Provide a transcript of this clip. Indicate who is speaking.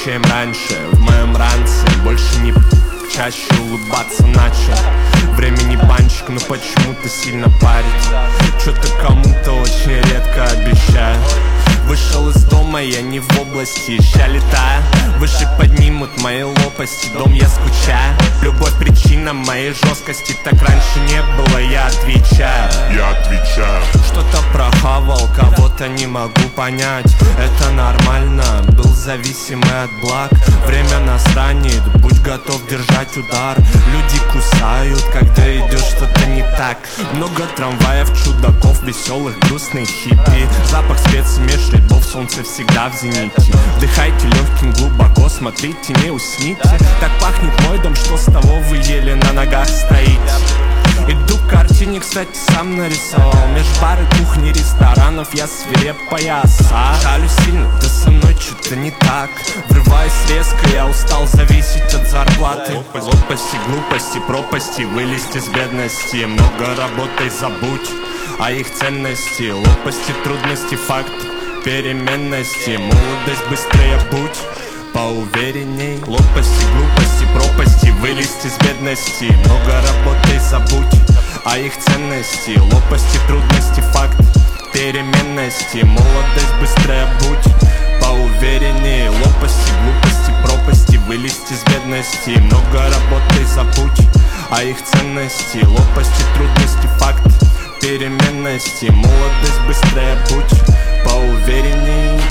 Speaker 1: чем раньше. В моем ранце больше не чаще улыбаться начал. Времени банчик, но почему-то сильно парит. Что-то кому-то очень редко обещаю. Вышел из дома, я не в области, ща летаю. Выше поднимут мои лопасти, дом я скучаю. Любовь причина моей жесткости, так раньше не было, я отвечаю. Что-то прохавал, кого-то не могу понять. Это нормально, был зависимый от благ. Время нас ранит, будь готов держать удар. Люди кусают, когда идет что-то не так. Много трамваев, чудаков, веселых, грустных хиппи. Запах спецмеш, рядов, солнце всегда в зените. Вдыхайте легким глубоко, смотрите, не усните. Так пахнет мой дом, что с того вы еле на ногах стоите. Иду к картине, кстати, сам нарисовал. Меж бары, кухни, ресторанов я свирепая оса. Шалю сильно, да со мной что-то не так. Врываюсь резко, я устал зависеть от зарплаты. Лопасти, глупости, пропасти, вылезть из бедности. Много работай, забудь о их ценности. Лопасти, трудности, факт переменности. Молодость, быстрее будь поуверенней. Лопасти, глупости, пропасти, вылезть из бедности. Много работай, забудь о их ценности. Лопасти, трудности, факт переменности. Молодость, быстрее будь поуверенней. Лопасти, глупости, пропасти, вылезть из бедности. Много работай, забудь о их ценности. Лопасти, трудности, факт переменности. Молодость, быстрее будь поуверенней.